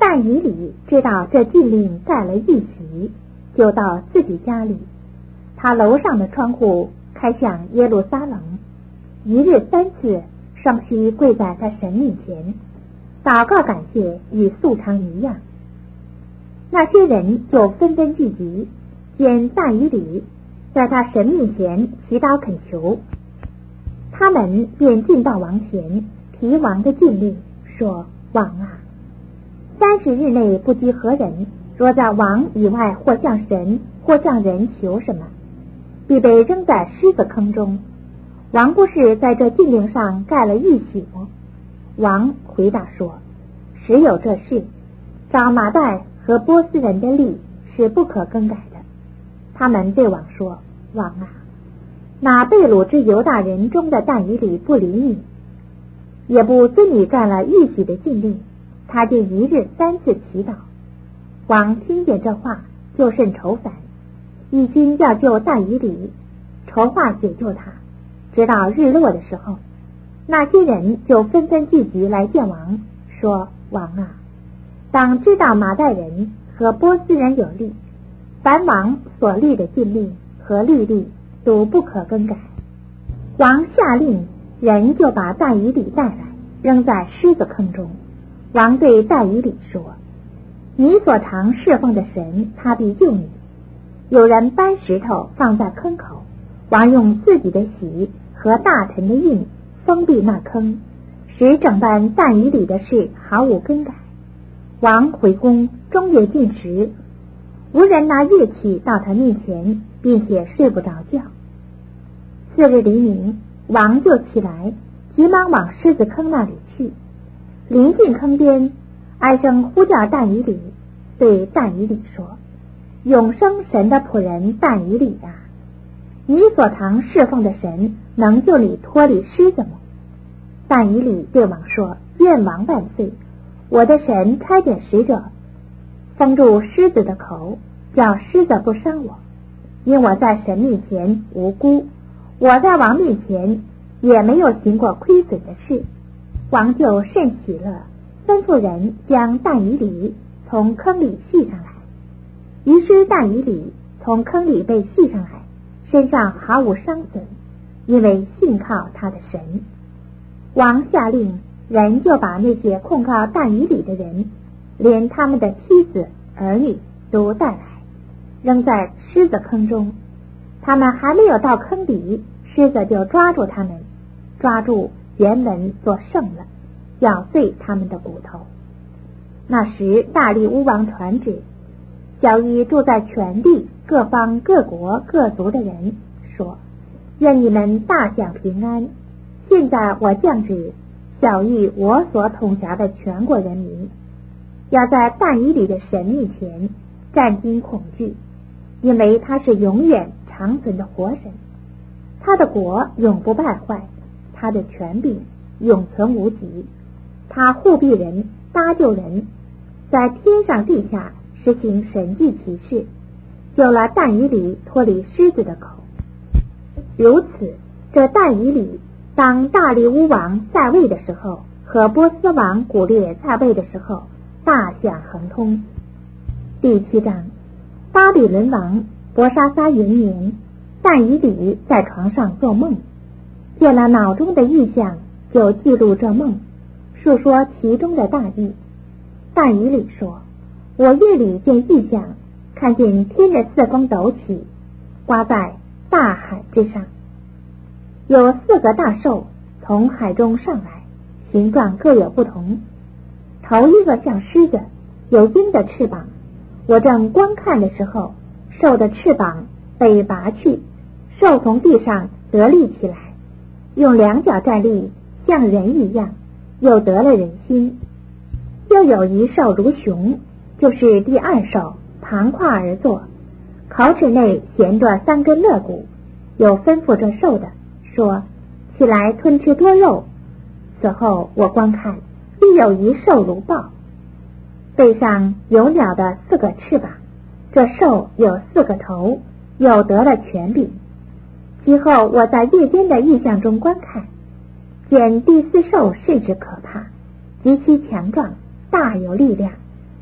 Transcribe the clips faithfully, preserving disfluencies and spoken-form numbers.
但以理知道这禁令盖了一席，就到自己家里，他楼上的窗户开向耶路撒冷，一日三次双膝跪在他神面前，祷告感谢与素常一样。那些人就纷纷聚集，见但以理在他神面前祈祷恳求，他们便进到王前，提王的禁令，说：王啊，三十日内不拘何人，若在王以外或向神或向人求什么，必被扔在狮子坑中。王不是在这禁令上盖了一玺吗？王回答说：实有这事，照马代和波斯人的例是不可更改的。他们对王说：王啊，那被掳之犹大人中的但以理不理你，也不遵你盖了一玺的禁令，他就一日三次祈祷。王听见这话，就甚愁烦，一心要救但以理，筹划解救他。直到日落的时候，那些人就纷纷聚集来见王，说：王啊，当知道马代人和波斯人有例，凡王所立的禁令和律例都不可更改。王下令，人就把但以理带来，扔在狮子坑中。王对但以理说：你所常侍奉的神，他必救你。有人搬石头放在坑口，王用自己的喜和大臣的印封闭那坑，使整办但以理的事毫无更改。王回宫，终夜禁食，无人拿乐器到他面前，并且睡不着觉。次日黎明，王就起来，急忙往狮子坑那里去。临近坑边，哀声呼叫但以理，对但以理说：永生神的仆人但以理啊，你所常侍奉的神能救你脱离狮子吗？但以理对王说：愿王万岁！我的神差遣使者封住狮子的口，叫狮子不伤我，因我在神面前无辜，我在王面前也没有行过亏损的事。王就甚喜乐，吩咐人将但以理从坑里系上来。于是但以理从坑里被系上来，身上毫无伤损，因为信靠他的神。王下令，人就把那些控告但以理的人，连他们的妻子儿女都带来，扔在狮子坑中。他们还没有到坑里，狮子就抓住他们，抓住原本所剩了，咬碎他们的骨头。那时大利乌王传旨，小谕住在全地各方各国各族的人，说：愿你们大享平安。现在我降旨，小谕我所统辖的全国人民，要在但以理的神面前战惊恐惧，因为他是永远长存的活神，他的国永不败坏，他的权柄永存无极，他护庇人，搭救人，在天上地下实行神迹奇事，救了但以理脱离狮子的口。如此，这但以理当大利乌王在位的时候，和波斯王古列在位的时候，大享亨通。第七章，巴比伦王伯沙撒元年，但以理在床上做梦，见了脑中的异象，就记录这梦，述说其中的大意。但以理说：我夜里见异象，看见天的四风陡起，刮在大海之上，有四个大兽从海中上来，形状各有不同。头一个像狮子，有鹰的翅膀。我正观看的时候，兽的翅膀被拔去，兽从地上得立起来，用两脚站立，像人一样，又得了人心。又有一兽如熊，就是第二兽，盘跨而坐，口齿内衔着三根肋骨，有吩咐这兽的说：起来吞吃多肉。此后我观看，必有一兽如豹，背上有鸟的四个翅膀，这兽有四个头，又得了权柄。其后我在夜间的异象中观看，见第四兽甚是可怕，极其强壮，大有力量，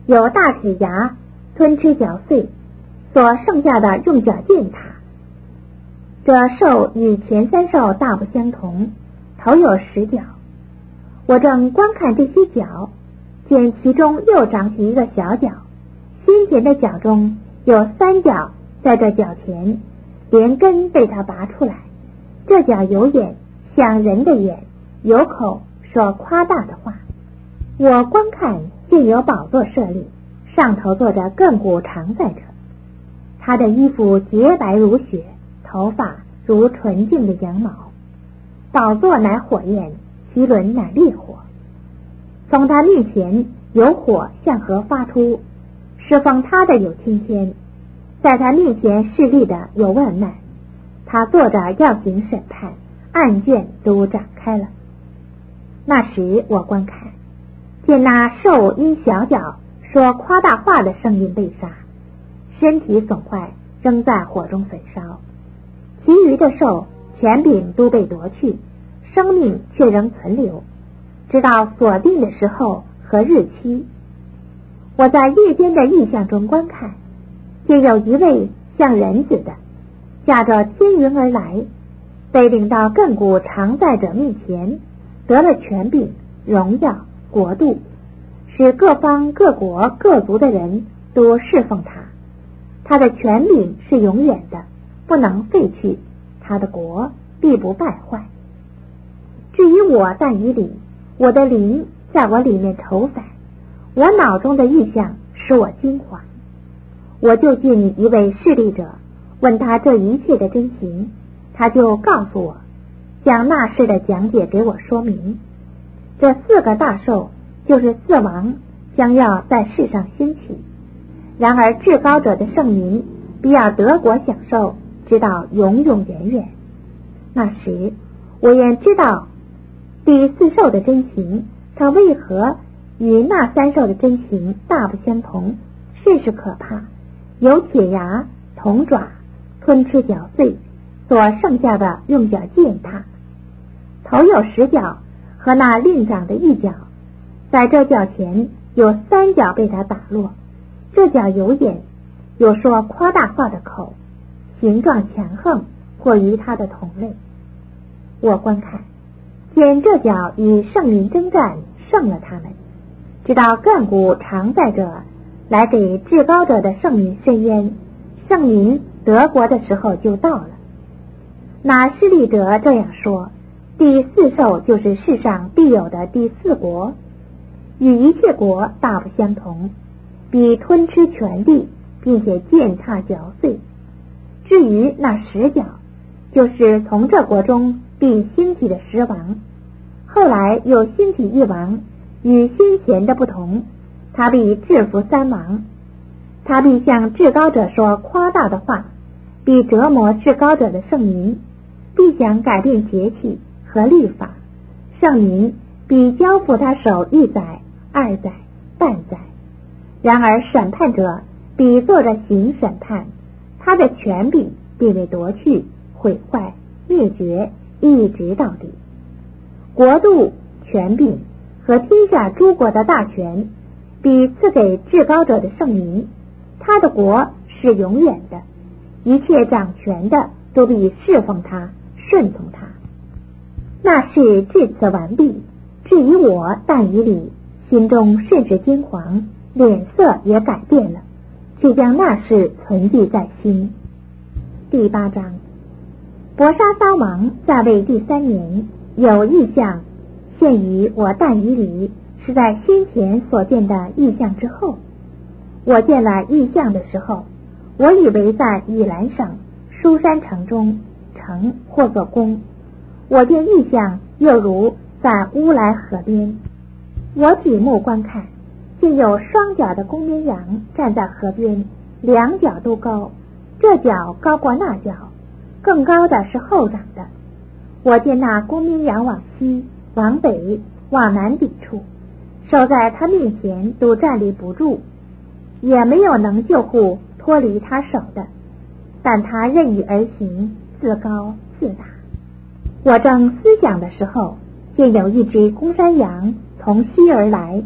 有大齿牙吞吃嚼碎，所剩下的用脚践踏。这兽与前三兽大不相同，头有十角。我正观看这些角，见其中又长起一个小角，先前的角中有三角在这角前，连根被它拔出来。这角有眼，像人的眼，有口，说夸大的话。我观看，见有宝座设立，上头坐着亘古常在者。他的衣服洁白如雪，头发如纯净的羊毛。宝座乃火焰，其轮乃烈火。从他面前有火向河发出，侍奉他的有千千，在他面前侍立的有万难。他坐着要行审判，案卷都展开了。那时我观看，见那兽因小脚说夸大话的声音被杀，身体损坏，扔在火中焚烧。其余的兽权柄都被夺去，生命却仍存留，直到锁定的时候和日期。我在夜间的异象中观看，见有一位像人子的，驾着天云而来，被领到亘古常在者面前，得了权柄、荣耀、国度，使各方各国各族的人都侍奉他。他的权柄是永远的，不能废去，他的国必不败坏。至于我但以理，我的灵在我里面愁烦，我脑中的意象使我惊惶。我就近一位势力者，问他这一切的真形，他就告诉我，将那事的讲解给我说明。这四个大兽就是四王，将要在世上兴起。然而至高者的圣民必要得国享受，直到永永远远。那时我也知道第四兽的真形，它为何与那三兽的真形大不相同，甚是可怕，有铁牙、铜爪，吞吃嚼碎，所剩下的用脚践踏。头有十角和那另长的一角，在这角前有三角被他打落。这角有眼，有说夸大话的口，形状强横，或于他的同类。我观看，见这角与圣灵征战，胜了他们，直到亘古常在者来给至高者的圣灵伸冤，圣灵得国的时候就到了。那施利者这样说，第四兽就是世上必有的第四国，与一切国大不相同，必吞吃全地，并且践踏嚼碎。至于那十角，就是从这国中必兴起的十王，后来有兴起一王，与先前的不同，他必制服三王。他必向至高者说夸大的话，必折磨至高者的圣民，必想改变节气和律法。圣民必交付他手一载、二载、半载。然而审判者必坐着行审判，他的权柄必被夺去、毁坏、灭绝，一直到底。国度、权柄和天下诸国的大权必赐给至高者的圣民，他的国是永远的，一切掌权的都必侍奉他、顺从他。那事至此完毕。至于我但以理，心中甚是惊惶，脸色也改变了，却将那事存记在心。第八章，伯沙撒王在位第三年，有异象现于我但以理，是在先前所见的异象之后。我见了异象的时候，我以为在以兰省书山城中，城或作宫。我见异象又如在乌来河边。我举目观看，见有双脚的公绵羊站在河边，两脚都高，这脚高过那脚，更高的是后长的。我见那公绵羊往西、往北、往南抵触，手在他面前都站立不住，也没有能救护脱离他手的，但他任意而行，自高自大。我正思想的时候，见有一只公山羊从西而来，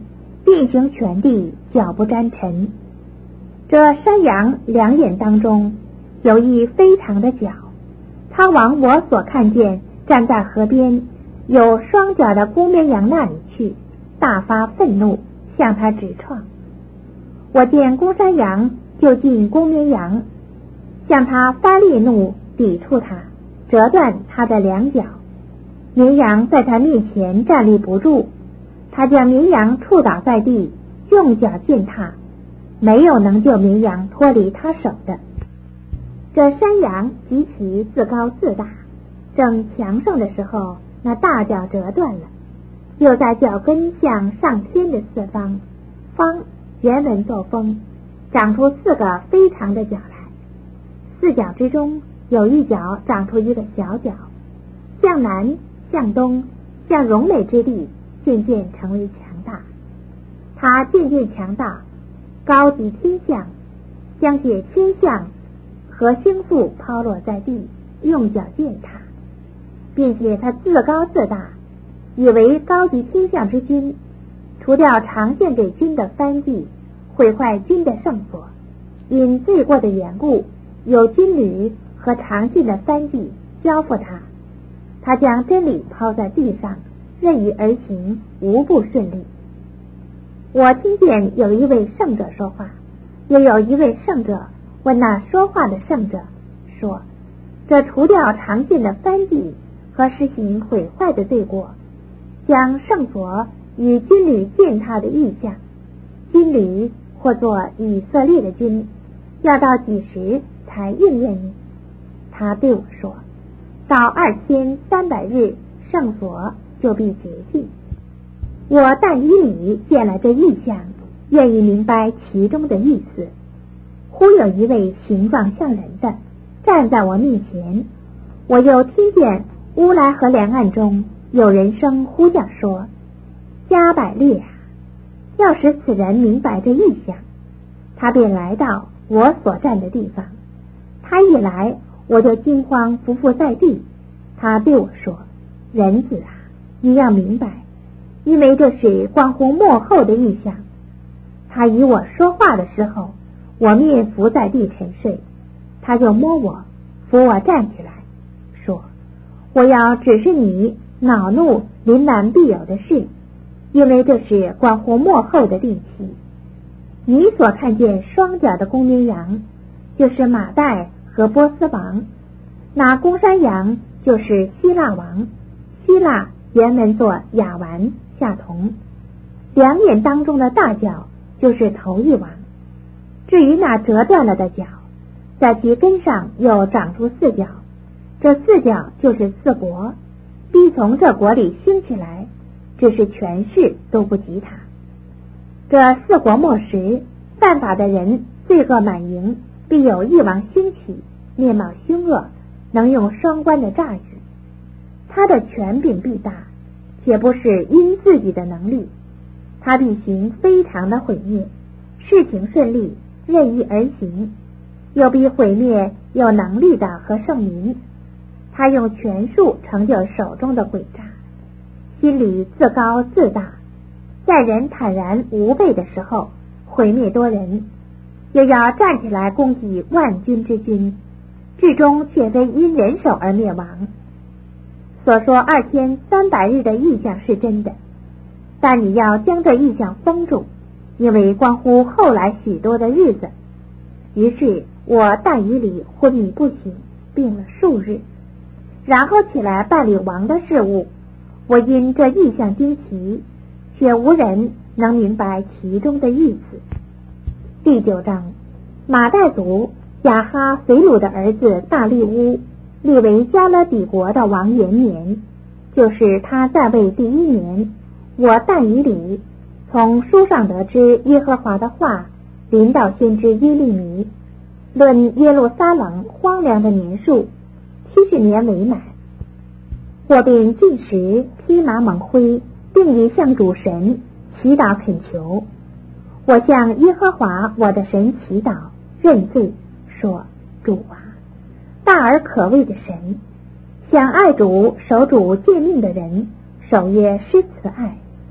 遍行全地，脚不沾尘。这山羊两眼当中有一非常的角，他往我所看见站在河边有双脚的公绵羊那里去，大发愤怒，向他直撞。我见公山羊就近公绵羊，向他发烈怒，抵触他，折断他的两脚。绵羊在他面前站立不住，他将绵羊触倒在地，用脚践踏，没有能救绵羊脱离他手的。这山羊极其自高自大，正强盛的时候，那大脚折断了，又在脚跟向上天的四方，方原文作风，长出四个非常的脚来。四角之中有一角长出一个小角，向南向东向荣美之地渐渐成为强大。它渐渐强大，高及天象，将解天象和星宿抛落在地，用脚践踏，并且他自高自大，以为高级天象之君，除掉常献给君的燔祭，毁坏君的圣所。因罪过的缘故，有军旅和常献的燔祭交付他，他将真理抛在地上，任意而行，无不顺利。我听见有一位圣者说话，又有一位圣者问那说话的圣者说，这除掉常献的燔祭和实行毁坏的罪过，将圣所与军旅践踏的意象，军旅或作以色列的军，要到几时才应验呢？他对我说，到二千三百日，圣所就必绝迹。我但以理见了这意象，愿意明白其中的意思。忽有一位形状像人的站在我面前，我又听见乌来河两岸中有人声呼叫说，加百列啊，要使此人明白这意象。他便来到我所站的地方，他一来，我就惊慌伏伏在地。他对我说，人子啊，你要明白，因为这是关乎末后的意象。他与我说话的时候，我面伏在地沉睡，他就摸我，扶我站起来，说，我要指示你恼怒临难必有的事，因为这是关乎末后的定期。你所看见双脚的公绵羊，就是马代和波斯王，那公山羊就是希腊王，希腊原文作亚完夏同，两眼当中的大角就是头一王。至于那折断了的角，在其根上又长出四角，这四角就是四国，必从这国里兴起来，只是权势都不及他。这四国末时，犯法的人罪恶满盈，必有一王兴起，面貌凶恶，能用双关的诈语。他的权柄必大，且不是因自己的能力，他必行非常的毁灭，事情顺利，任意而行，又必毁灭有能力的和圣民。他用权术成就手中的诡诈，心里自高自大，在人坦然无备的时候毁灭多人，又要站起来攻击万军之君，至终却非因人手而灭亡。所说二千三百日的意象是真的，但你要将这意象封住，因为关乎后来许多的日子。于是我但以理昏迷不醒，病了数日，然后起来办理王的事务。我因这意象惊奇，却无人能明白其中的意思。第九章，马代族亚哈随鲁的儿子大利乌立为加勒底国的王元年，就是他在位第一年。我但以理从书上得知耶和华的话临到先知耶利米，论耶路撒冷荒凉的年数，七十年为满。我便进食，披麻蒙灰，并以向主神祈祷恳求。我向耶和华我的神祈祷认罪，说，主啊，大而可畏的神，想爱主守主诫命的人，守约施慈爱。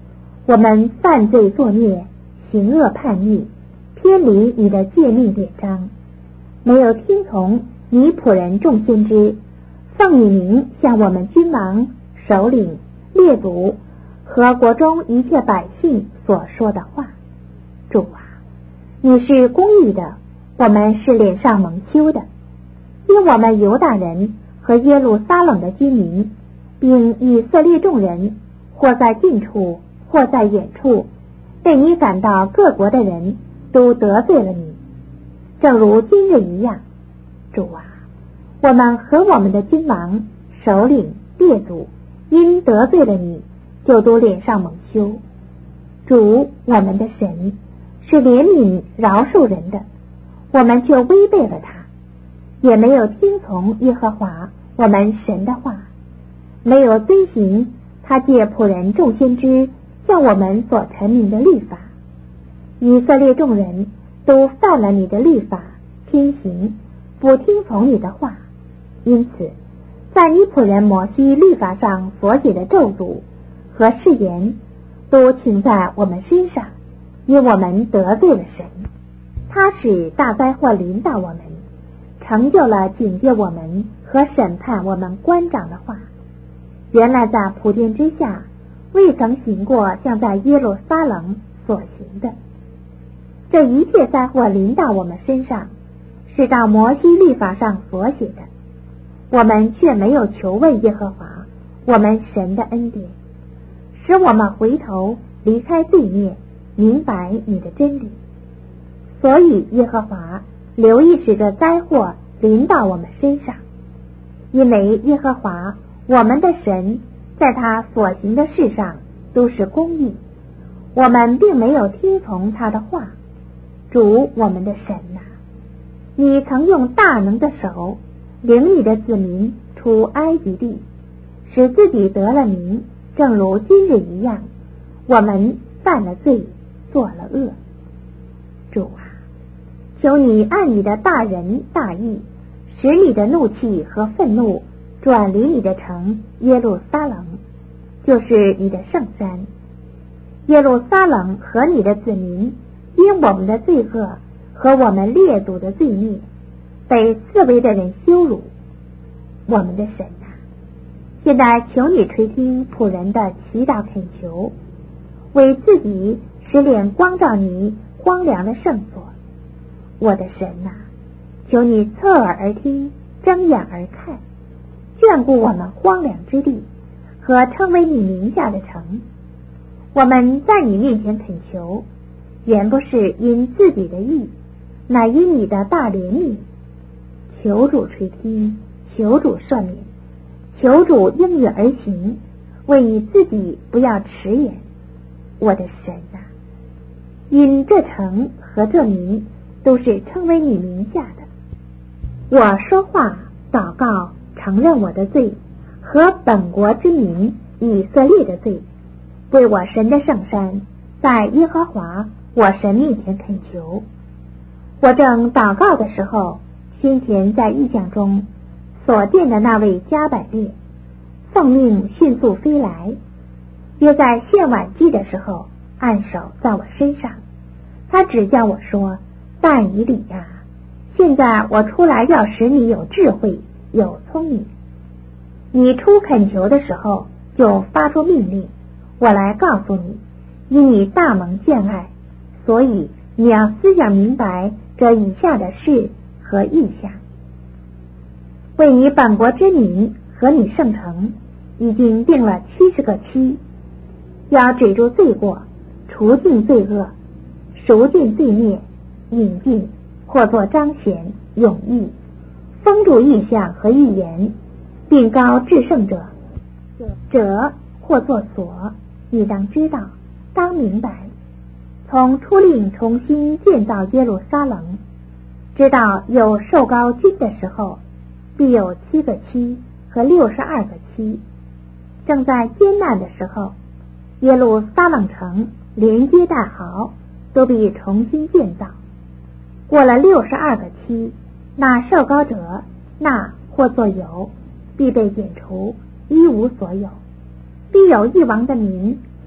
我们犯罪作孽，行恶叛逆，偏离你的诫命典章，没有听从你仆人众先知奉你名向我们君王、首领、列祖和国中一切百姓所说的话。主啊，你是公义的，我们是脸上蒙羞的，因我们犹大人和耶路撒冷的居民，并以色列众人，或在近处，或在远处，被你赶到各国的人都得罪了你，正如今日一样。主啊，我们和我们的君王、首领、列祖因得罪了你，就都脸上蒙羞。主我们的神是怜悯饶恕人的，我们却违背了他，也没有听从耶和华我们神的话，没有遵行他借仆人众先知向我们所陈明的律法。以色列众人都犯了你的律法，偏行，不听从你的话，因此在你仆人摩西律法上所写的咒诅和誓言都倾在我们身上，因我们得罪了神。他使大灾祸临到我们，成就了警戒我们和审判我们官长的话。原来在普天之下未曾行过像在耶路撒冷所行的。这一切灾祸临到我们身上，是到摩西律法上所写的，我们却没有求问耶和华我们神的恩典，使我们回头离开罪孽，明白你的真理。所以耶和华留意使这灾祸临到我们身上，因为耶和华我们的神在他所行的事上都是公义，我们并没有听从他的话。主我们的神啊，你曾用大能的手领你的子民出埃及地，使自己得了名，正如今日一样，我们犯了罪，做了恶。主啊，求你按你的大仁大义，使你的怒气和愤怒转离你的城耶路撒冷，就是你的圣山。耶路撒冷和你的子民因我们的罪恶和我们列祖的罪孽，被四围的人羞辱。我们的神啊，现在求你垂听仆人的祈祷恳求，为自己使脸光照你荒凉的圣所。我的神啊，求你侧耳而听，睁眼而看，眷顾我们荒凉之地和称为你名下的城。我们在你面前恳求，原不是因自己的义，乃因你的大怜悯。求主垂听，求主赦免，求主应允而行，为你自己不要迟延。我的神啊，因这城和这民都是称为你名下的，我说话祷告承认我的罪和本国之民以色列的罪，为我神的圣山在耶和华我神面前恳求。我正祷告的时候，先前在异象中所见的那位加百列奉命迅速飞来，约在献晚祭的时候按手在我身上，他只叫我说：但以理呀，现在我出来要使你有智慧，有聪明。你出恳求的时候就发出命令，我来告诉你，因你大蒙眷爱，所以你要思想明白这以下的事和意象。为你本国之民和你圣城已经定了七十个期，要止住罪过，除尽罪恶，赎尽罪孽，引进或作彰显永义，封住异象和预言，并高至圣者者或作所。你当知道，当明白，从出令重新建造耶路撒冷，知道有受膏君的时候，必有七个期和六十二个期。正在艰难的时候，耶路撒冷城连接大壕都必重新建造。过了六十二个期，那受膏者那或作有必被剪除，一无所有。必有一王的民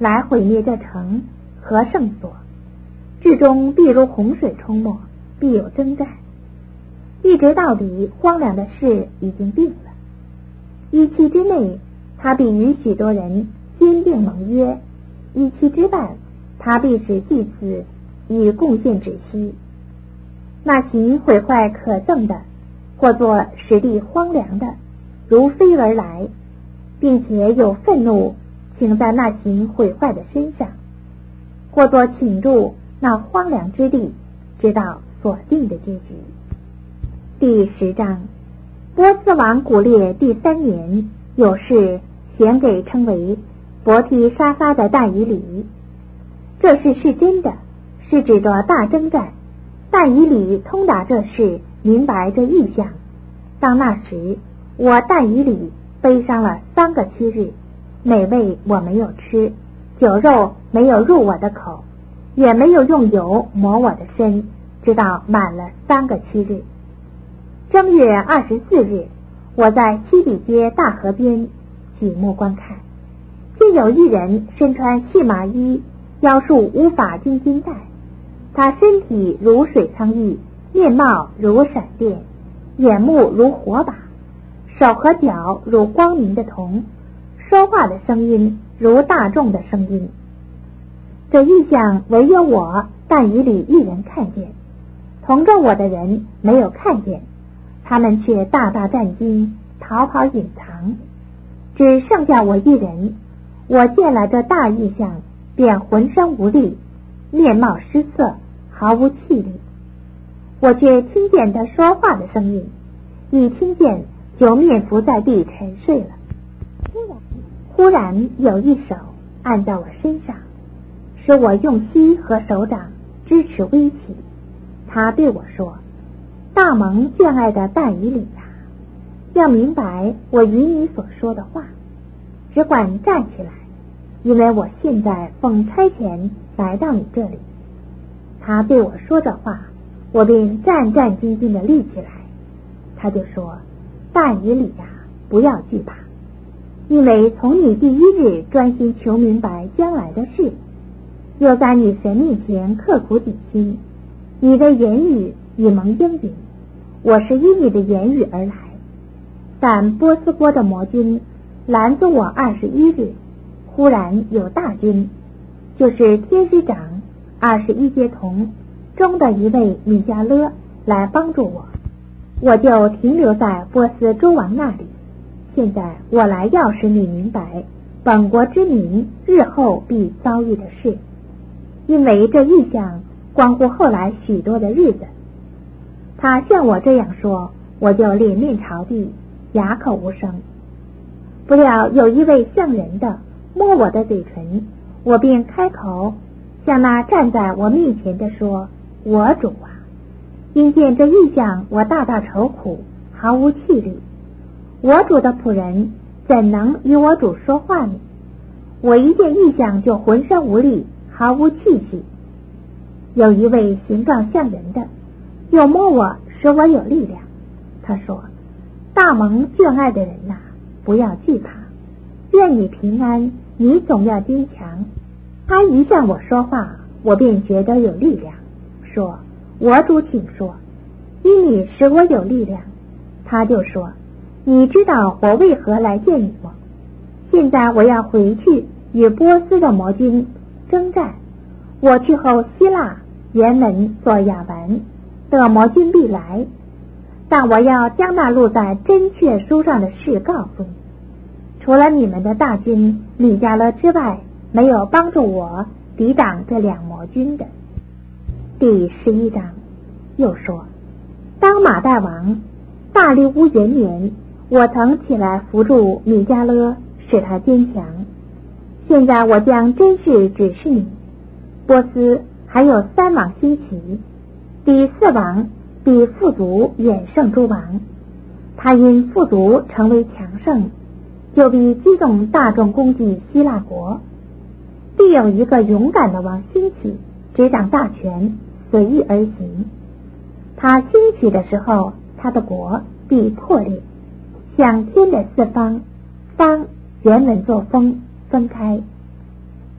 来毁灭这城和圣所，至终必如洪水冲没，必有征战。一直到底，荒凉的事已经定了。一期之内，他必与许多人坚定盟约；一期之外，他必使祭司以贡献止息。那行毁坏可憎的，或作使地荒凉的，如飞而来，并且有愤怒请在那行毁坏的身上，或作倾注那荒凉之地，直到所定的结局。第十章，波斯王古列第三年，有事显给称为伯提沙撒的但以理。这事是真的，是指着大征战。但以理通达这事，明白这意象。当那时，我但以理悲伤了三个七日，美味我没有吃，酒肉没有入我的口，也没有用油抹我的身，直到满了三个七日。正月二十四日，我在西底街大河边举目观看，见有一人身穿细麻衣，腰束乌发金金带，他身体如水苍玉，面貌如闪电，眼目如火把，手和脚如光明的铜，说话的声音如大众的声音。这异象唯有我但以理一人看见，同着我的人没有看见，他们却大大战惊，逃跑隐藏，只剩下我一人。我见了这大异象，便浑身无力，面貌失色，毫无气力。我却听见他说话的声音，一听见就面伏在地沉睡了。忽然有一手按在我身上，使我用膝和手掌支持微起。他对我说：大蒙眷爱的但以理啊，要明白我与你所说的话，只管站起来，因为我现在奉差遣来到你这里。他对我说这话，我便战战兢兢地立起来。他就说：但以理啊，不要惧怕，因为从你第一日专心求明白将来的事，又在你神面前刻苦己心，你的言语已蒙应允，我是依你的言语而来。但波斯国的魔军拦阻我二十一日，忽然有大军，就是天师长二十一节童中的一位米迦勒来帮助我，我就停留在波斯诸王那里。现在我来要使你明白本国之民日后必遭遇的事，因为这异象关乎后来许多的日子。他向我这样说，我就脸面朝地，哑口无声。不料有一位像人的摸我的嘴唇，我便开口向那站在我面前的说：我主啊，因见这异象，我大大愁苦，毫无气力。我主的仆人怎能与我主说话呢？我一见异象就浑身无力，毫无气息。有一位形状像人的又摸我，使我有力量。他说：大蒙眷爱的人呐、啊，不要惧怕，愿你平安，你总要坚强。他一向我说话，我便觉得有力量，说：我主请说，因你使我有力量。他就说：你知道我为何来见你吗？现在我要回去与波斯的魔军征战，我去后，希腊、原文做亚文的魔军必来，但我要将那录在真确书上的事告诉你。除了你们的大军米迦勒之外，没有帮助我抵挡这两魔军的。第十一章又说：当马代王大利乌元年，我曾起来扶助米迦勒，使他坚强。现在我将真事指示你。波斯还有三王兴起，第四王比富足远胜诸王，他因富足成为强盛，就必激动大众攻击希腊国。必有一个勇敢的王兴起，执掌大权，随意而行。他兴起的时候，他的国必破裂，像天的四方，方原文作风分开。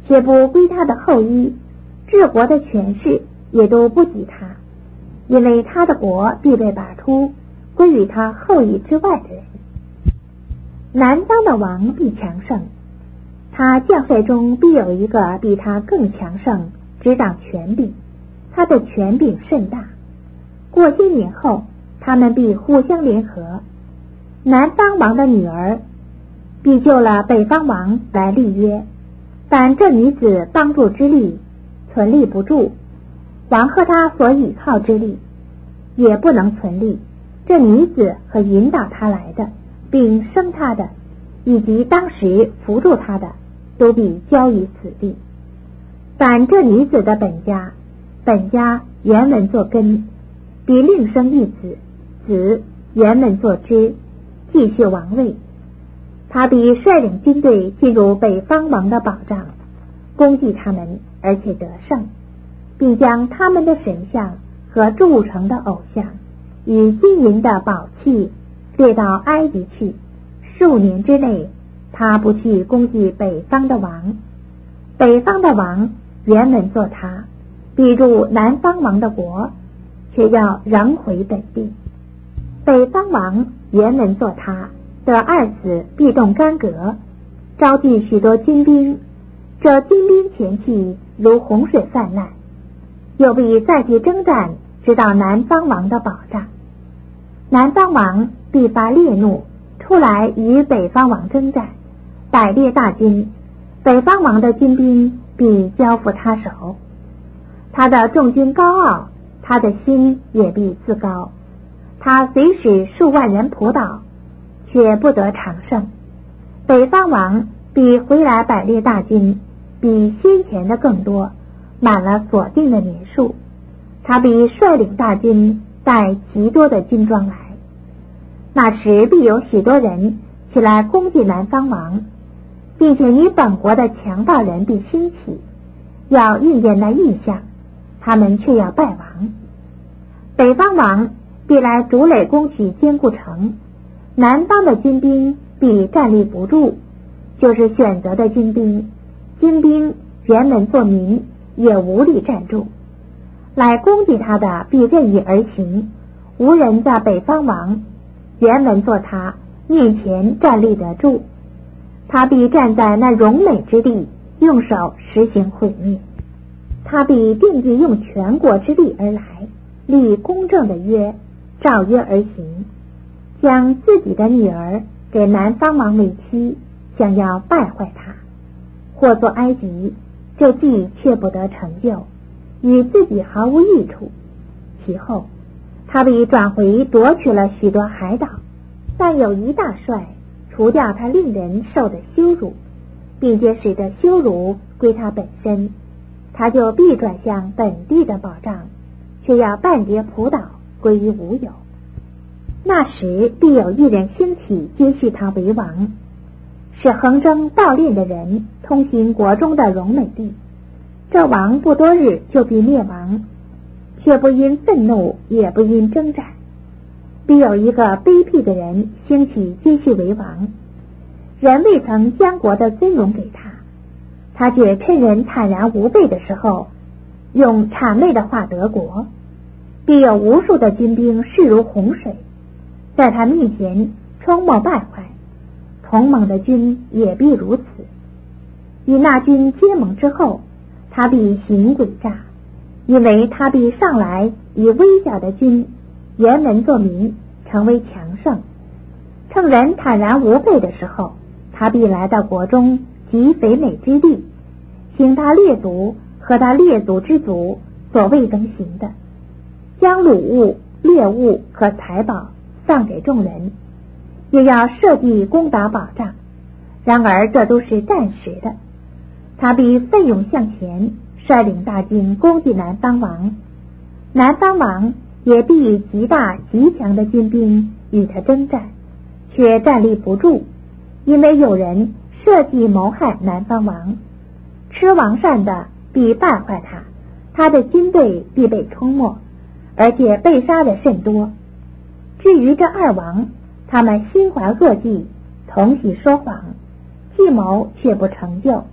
却不归他的后裔，治国的权势也都不及他，因为他的国必被拔出，归于他后裔之外的人。南方的王必强盛，他将帅中必有一个比他更强盛，执掌权柄，他的权柄甚大。过些年后，他们必互相联合，南方王的女儿必救了北方王来立约，但这女子帮助之力存立不住，王和他所倚靠之力也不能存立，这女子和引导他来的并生他的以及当时扶助他的都必交于此地。但这女子的本家，本家原文作根，必另生一子，子原文作支，继续王位。他必率领军队进入北方王的保障，攻击他们，而且得胜，并将他们的神像和铸成的偶像与金银的宝器掠到埃及去。数年之内，他不去攻击北方的王。北方的王原文作他，必入南方王的国，却要仍回本地。北方王原文作他，得二子必动干戈，招聚许多军兵，这军兵前去如洪水泛滥，又必再去征战，直到南方王的保障。南方王必发烈怒，出来与北方王征战，百列大军，北方王的军兵必交付他手。他的众军高傲，他的心也必自高，他虽使数万人仆倒，却不得长胜。北方王必回来百列大军，比先前的更多，满了所定的年数。他必率领大军，带极多的军装来。那时必有许多人起来攻击南方王，并且你本国的强盗人必兴起，要应验那异象，他们却要败亡。北方王必来筑垒攻取坚固城，南方的军兵必站立不住，就是选择的军兵，军兵原本作民，也无力站住。来攻击他的必任意而行，无人在北方王原文作他面前站立得住，他必站在那荣美之地，用手实行毁灭。他必定计用全国之力而来，立公正的约，照约而行，将自己的女儿给南方王为妻，想要败坏他，或作埃及，这计却不得成就，与自己毫无益处。其后他必转回夺取了许多海岛，但有一大帅除掉他令人受的羞辱，并且使得羞辱归他本身，他就必转向本地的保障，却要半截仆倒，归于无有。那时必有一人兴起，接续他为王，使横征盗猎的人通行国中的荣美地。这王不多日就必灭亡，却不因愤怒，也不因征战。必有一个卑鄙的人兴起，接续为王，人未曾将国的尊荣给他，他却趁人坦然无备的时候，用谄媚的话得国。必有无数的军兵势如洪水，在他面前冲没败坏，同盟的军也必如此。与那军结盟之后，他必行诡诈，因为他必上来以微小的军原文作民，成为强盛。趁人坦然无备的时候，他必来到国中极肥美之地，行他列祖和他列祖之祖所未能行的，将掳物、猎物和财宝散给众人，也要设计攻打保障。然而这都是暂时的。他必奋勇向前，率领大军攻击南方王，南方王也必以极大极强的军兵与他征战，却站立不住，因为有人设计谋害南方王。吃王膳的必败坏他，他的军队必被冲没，而且被杀的甚多。至于这二王，他们心怀恶计，同喜说谎，计谋却不成就，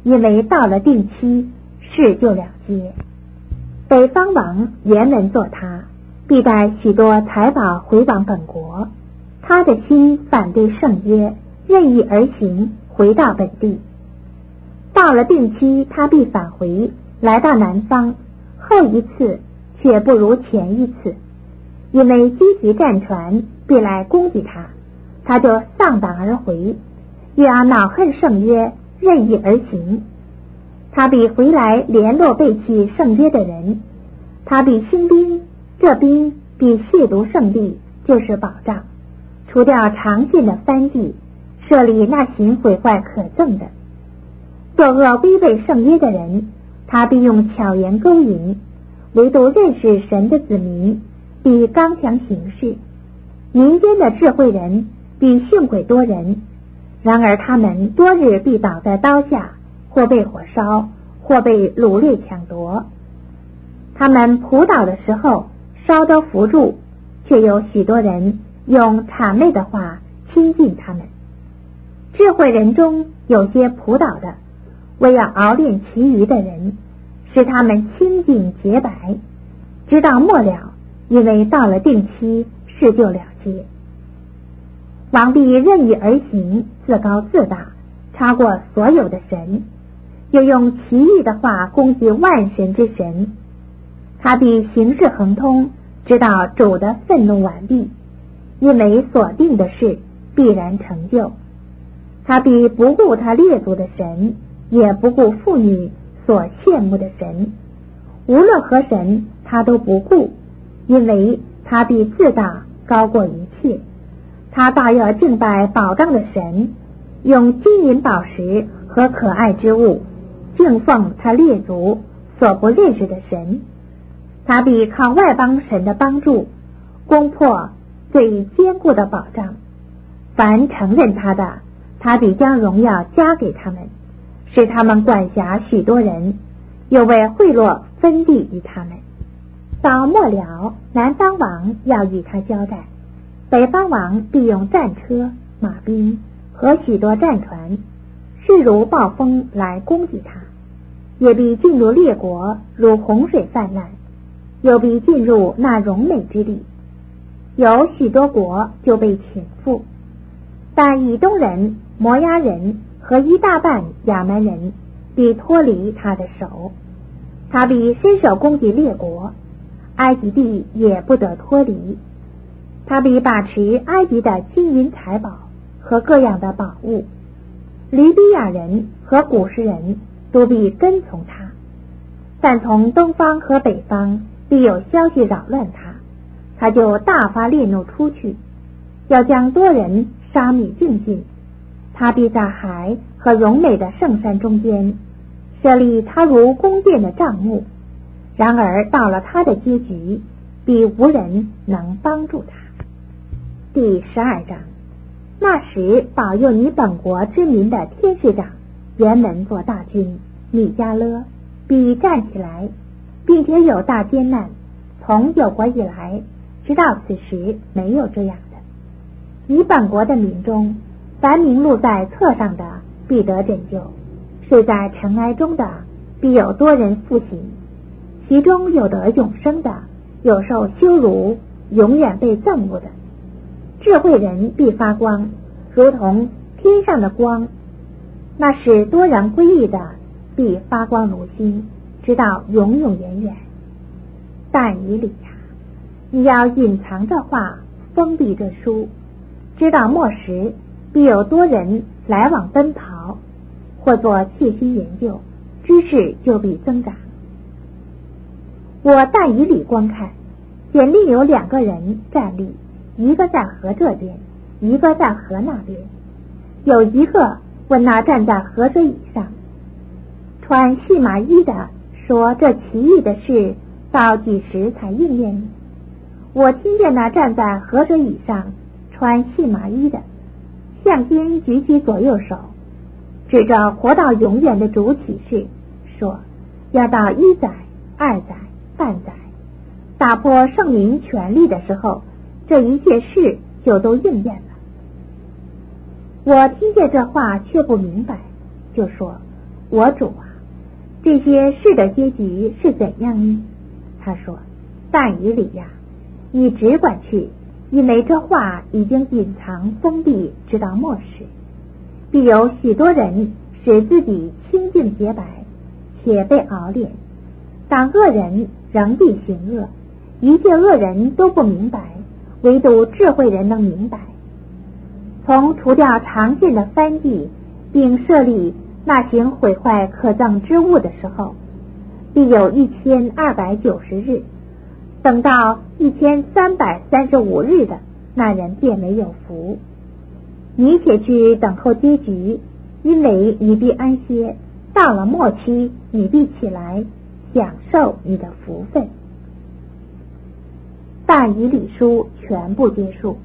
因为到了定期，事就了结。北方王原文作他，必带许多财宝回往本国，他的心反对圣约，任意而行，回到本地。到了定期，他必返回，来到南方，后一次却不如前一次，因为积极战船必来攻击他，他就丧胆而回，又要恼恨圣约，任意而行。他必回来联络背弃圣约的人，他必兴兵，这兵必亵渎圣地，就是保障，除掉常见的藩祭，设立那行毁坏可憎的。作恶违背圣约的人，他必用巧言勾引，唯独认识神的子民必刚强行事。民间的智慧人必训诲多人，然而他们多日必倒在刀下，或被火烧，或被掳掠抢夺。他们扑倒的时候稍得扶住，却有许多人用谄媚的话亲近他们。智慧人中有些扑倒的，为要熬炼其余的人，使他们清净洁白，直到末了，因为到了定期，事就了结。王必任意而行，自高自大，超过所有的神，又用奇异的话攻击万神之神。他必行事亨通，直到主的愤怒完毕，因为所定的事必然成就。他必不顾他列祖的神，也不顾妇女所羡慕的神，无论何神他都不顾，因为他必自大高过一切。他倒要敬拜宝藏的神，用金银宝石和可爱之物敬奉他列祖所不认识的神。他必靠外邦神的帮助，攻破最坚固的保障。凡承认他的，他必将荣耀加给他们，使他们管辖许多人，又为贿赂分地于他们。到末了，南方王要与他交战，北方王必用战车、马兵和许多战船，势如暴风来攻击他，也必进入列国，如洪水泛滥，又必进入那荣美之地，有许多国就被倾覆。但以东人、摩押人和一大半亚蛮人必脱离他的手，他必伸手攻击列国，埃及地也不得脱离。他必把持埃及的金银财宝和各样的宝物，黎比亚人和古时人都必跟从他。但从东方和北方必有消息扰乱他，他就大发烈怒出去，要将多人杀灭尽尽。他必在海和荣美的圣山中间设立他如宫殿的帐幕，然而到了他的结局，必无人能帮助他。第十二章。那时保佑你本国之民的天使长原门做大军米迦勒必站起来，并且有大艰难，从有国以来直到此时没有这样的。你本国的民中，凡名录在册上的必得拯救，睡在尘埃中的必有多人复醒，其中有得永生的，有受羞辱永远被憎恶的。智慧人必发光，如同天上的光，那使多人归义的必发光如星，直到永永远远。但以理呀，你要隐藏这话，封闭这书，直到末时必有多人来往奔跑，或做切心研究，知识就必增长。我但以理观看，见另有两个人站立，一个在河这边，一个在河那边。有一个问那站在河水以上，穿细麻衣的说，这奇异的事到几时才应验呢？我听见那站在河水以上穿细麻衣的向天举起左右手，指着活到永远的主启示，说要到一载、二载、半载，打破圣灵权力的时候，这一切事就都应验了。我听见这话却不明白，就说我主啊，这些事的结局是怎样呢？他说，但以理呀，你只管去，因为这话已经隐藏封闭直到末世，必有许多人使自己清净洁白，且被熬炼，但恶人仍必行恶，一切恶人都不明白，唯独智慧人能明白。从除掉常见的翻译，并设立那行毁坏可憎之物的时候，必有一千二百九十日，等到一千三百三十五日的那人便为有福。你且去等候结局，因为你必安歇，到了末期，你必起来享受你的福分。但以理书全部结束。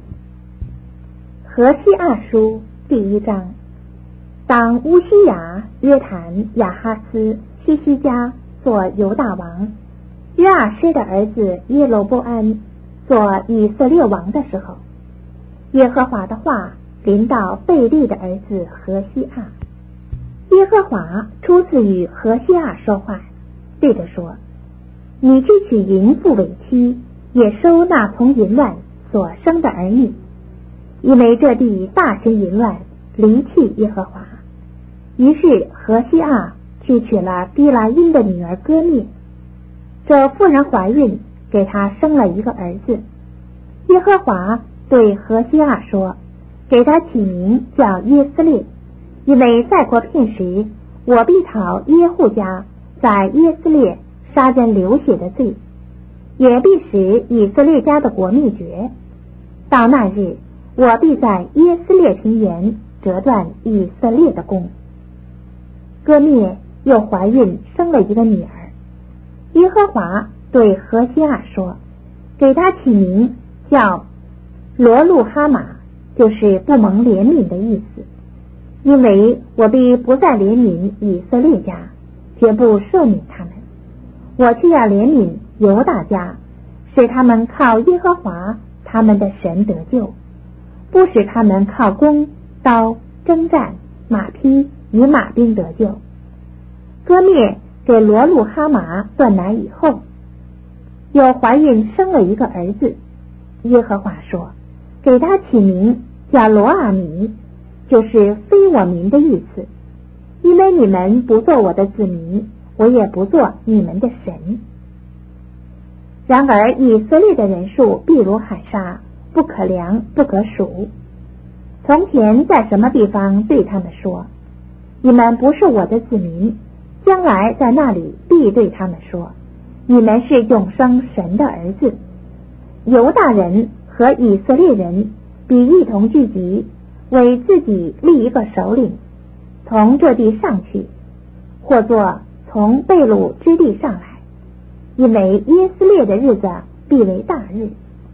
何西阿书第一章。当乌西雅、约坦、亚哈斯、希西家做犹大王，约阿施的儿子耶罗波安做以色列王的时候，耶和华的话临到贝利的儿子何西阿。耶和华初次与何西阿说话，对着说，你去娶淫妇为妻，也收纳从淫乱所生的儿女，因为这地大行淫乱，离弃耶和华。于是何西阿去娶了毕拉因的女儿歌灭，这妇人怀孕，给他生了一个儿子。耶和华对何西阿说，给他起名叫耶斯列，因为再过片时，我必讨耶户家在耶斯列杀人流血的罪，也必使以色列家的国灭绝。到那日，我必在耶斯列平原折断以色列的弓。歌灭又怀孕生了一个女儿。耶和华对何西阿说，给他起名叫罗路哈玛，就是不蒙怜悯的意思，因为我必不再怜悯以色列家，绝不赦免他们，我却要怜悯犹大家，使他们靠耶和华他们的神得救，不使他们靠弓、刀、征战、马匹与马兵得救。歌灭给罗路哈玛断奶以后，又怀孕生了一个儿子。耶和华说，给他起名叫罗阿米，就是非我民的意思，因为你们不做我的子民，我也不做你们的神。然而以色列的人数必如海沙，不可量不可数。从前在什么地方对他们说，你们不是我的子民，将来在那里必对他们说，你们是永生神的儿子。犹大人和以色列人必一同聚集，为自己立一个首领，从这地上去，或作从被掳之地上来，因为耶斯列的日子必为大日。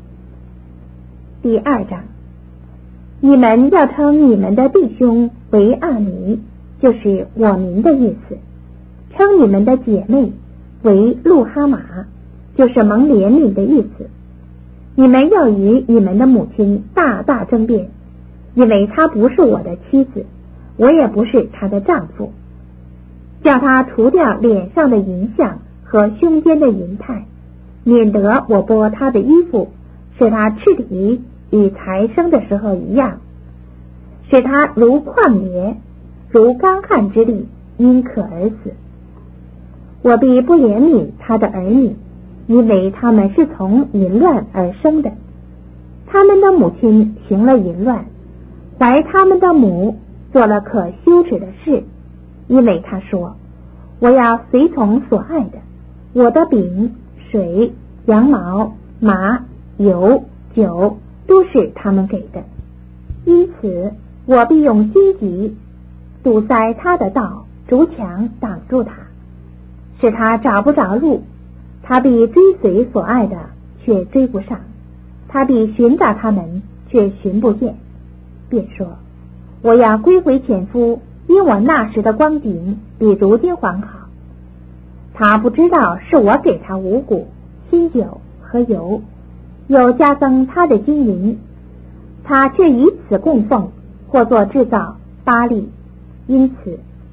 第二章。你们要称你们的弟兄为阿尼，就是我民的意思，称你们的姐妹为路哈玛，就是蒙怜悯的意思。你们要与你们的母亲大大争辩，因为她不是我的妻子，我也不是她的丈夫，叫她除掉脸上的淫像和胸间的淫态，免得我剥她的衣服，使她赤体与才生的时候一样，使她如旷野，如干旱之地，因渴而死。我必不怜悯他的儿女，因为他们是从淫乱而生的，他们的母亲行了淫乱，怀他们的母做了可羞耻的事，因为他说，我要随从所爱的，我的饼、水、羊毛、麻、油、酒都是他们给的，因此我必用荆棘堵塞他的道，筑墙挡住他，使他找不着路。他必追随所爱的，却追不上；他必寻找他们，却寻不见。便说，我要归回前夫，因我那时的光景比如今还好。他不知道是我给他五谷、新酒和油，又加增他的金银，他却以此供奉，或作制造巴力。因此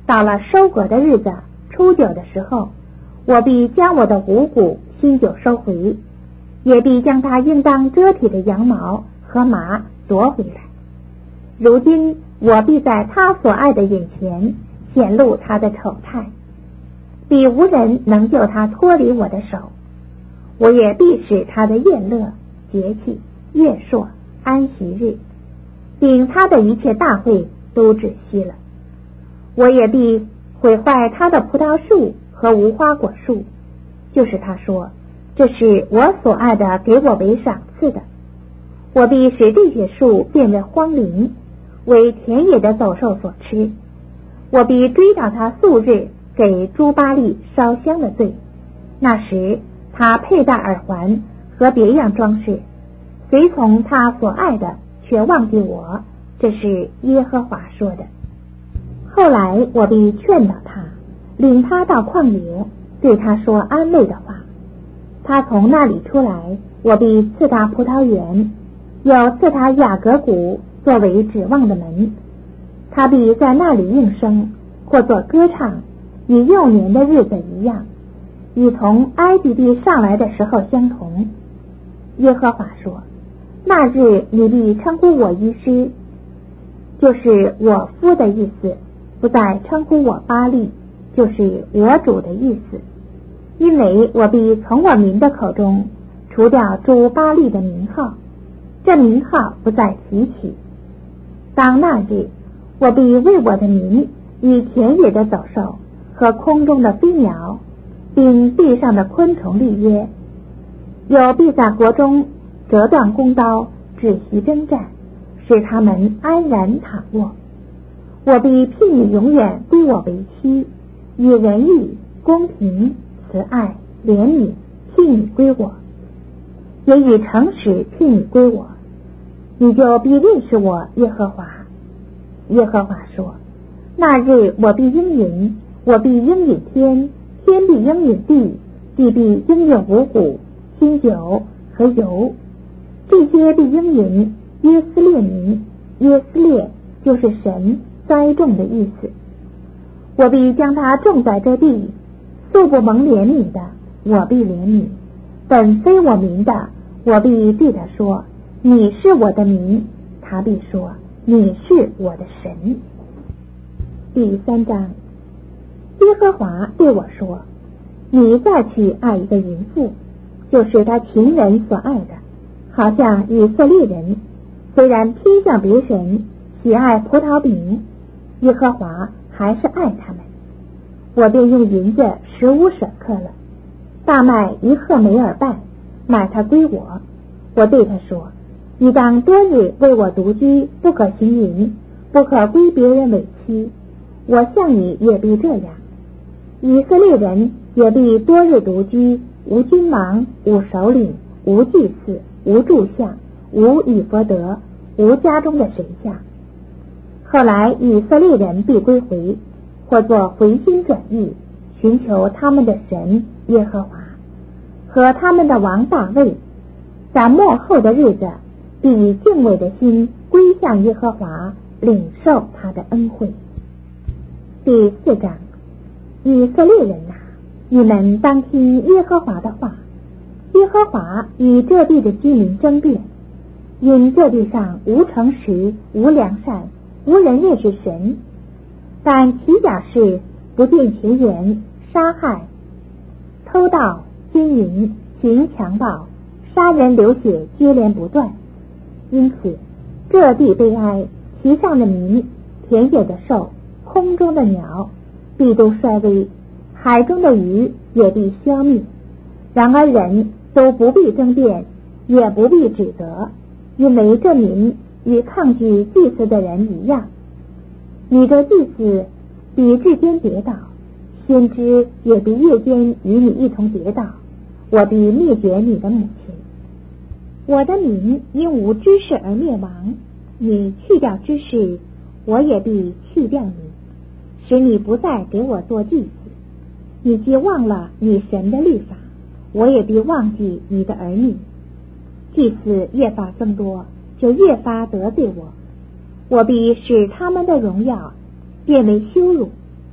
到了收割的日子，初九的时候，我必将我的五谷新酒收回，也必将他应当遮体的羊毛和麻夺回来。如今我必在他所爱的眼前显露他的丑态，必无人能救他脱离我的手。我也必使他的宴乐、节气、月朔、安息日，并他的一切大会都止息了。我也必毁坏他的葡萄树和无花果树，就是他说，这是我所爱的，给我为赏赐的。我必使这些树变为荒林，为田野的走兽所吃。我必追讨他素日给朱巴利烧香的罪。那时他佩戴耳环和别样装饰，随从他所爱的，却忘记我。这是耶和华说的。后来我必劝导他，领他到旷野，对他说安慰的话。他从那里出来，我必赐他葡萄园，又赐他雅各谷作为指望的门。他必在那里应声，或作歌唱，与幼年的日子一样，与从埃及地上来的时候相同。耶和华说，那日你必称呼我医师，就是我夫的意思，不再称呼我巴力，就是我主的意思。因为我必从我民的口中除掉诸巴力的名号，这名号不再提起。当那日，我必为我的民与田野的走兽和空中的飞鸟，并地上的昆虫立约，有必在国中折断弓刀，止息征战，使他们安然躺卧。我必聘你永远归我为妻，以仁义、公平、慈爱、怜悯聘你归我，也以诚实聘你归我，你就必认识我耶和华。耶和华说，那日我必应允，我必应允天，天必应允地，地必应允五谷、新酒和油。这些必应允耶斯列民，耶斯列就是神栽种的意思。我必将它种在这地，素不蒙怜悯的，我必怜悯；本非我民的，我必对他说，你是我的民。他必说，你是我的神。第三章，耶和华对我说，你再去爱一个淫妇，就是他情人所爱的，好像以色列人虽然偏向别神，喜爱葡萄饼，耶和华还是爱他们。我便用银子十五舍克了，大麦一赫梅尔半，买它归我。我对他说，你当多日为我独居，不可行淫，不可归别人为妻。我向你也必这样。以色列人也必多日独居，无君王，无首领，无祭司，无柱像，无以弗得，无家中的神像。后来以色列人必归回，或作回心转意，寻求他们的神耶和华和他们的王大卫，在末后的日子必以敬畏的心归向耶和华，领受他的恩惠。第四章，以色列人哪，你们当听耶和华的话。耶和华与这地的居民争辩，因这地上无诚实，无良善，无人认识神。但其假是不敬前言，杀害、偷盗、奸淫，行强暴，杀人流血，接连不断。因此这地悲哀，其上的民，田野的兽，空中的鸟必都衰微，海中的鱼也必消灭。然而人都不必争辩，也不必指责，因为这民与抗拒祭司的人一样。你这祭司比至间跌倒，先知也必夜间与你一同跌倒。我必灭绝你的母亲。我的民因无知识而灭亡，你去掉知识，我也必去掉你，使你不再给我做祭司。你既忘了你神的律法，我也必忘记你的儿女。祭司越发增多，就越发得罪我，我必使他们的荣耀变为羞辱，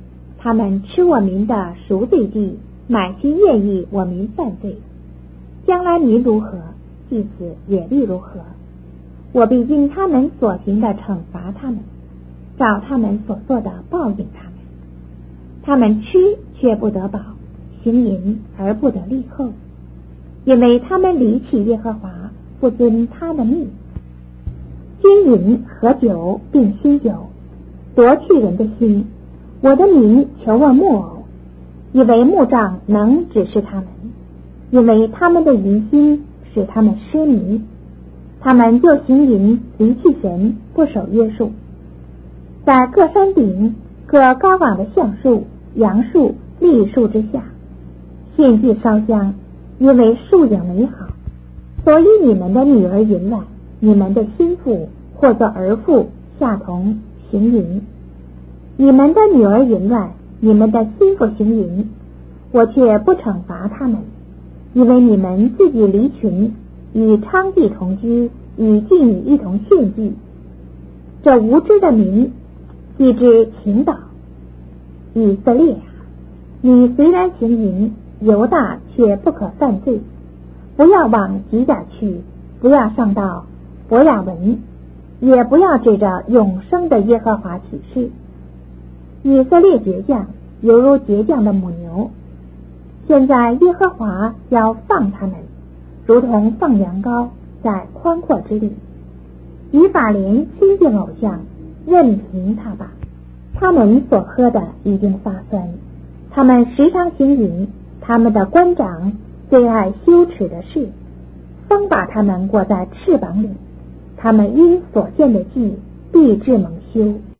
他们吃我民的赎罪地，买去愿意我民犯罪。将来民如何，祭司也必如何。我必因他们所行的惩罚他们，照他们所做的报应他们。他们吃却不得饱，行淫而不得立后，因为他们离弃耶和华，不遵他的命。奸淫和酒并新酒，夺去人的心。我的民求问木偶，以为木杖能指示他们，因为他们的淫心使他们失迷。他们就行淫，离弃神，不守约束。在各山顶、各高岗的橡树、杨树、栗树之下献祭烧香，因为树影美好。所以你们的女儿淫乱，你们的心腹或作儿妇下同行淫。你们的女儿淫乱，你们的心腹行淫，我却不惩罚他们，因为你们自己离群，与娼妓同居，与妓女一同献祭。这无知的民既知倾倒。以色列啊，你虽然行淫，犹大却不可犯罪。不要往吉甲去，不要上到伯亚文，也不要指着永生的耶和华起誓。以色列倔强，犹如倔强的母牛。现在耶和华要放他们，如同放羊羔在宽阔之地。以法莲亲近偶像，任凭他吧。他们所喝的已经发酸，他们时常行淫，他们的官长最爱羞耻的事，风把他们裹在翅膀里，他们因所献的祭必致蒙羞。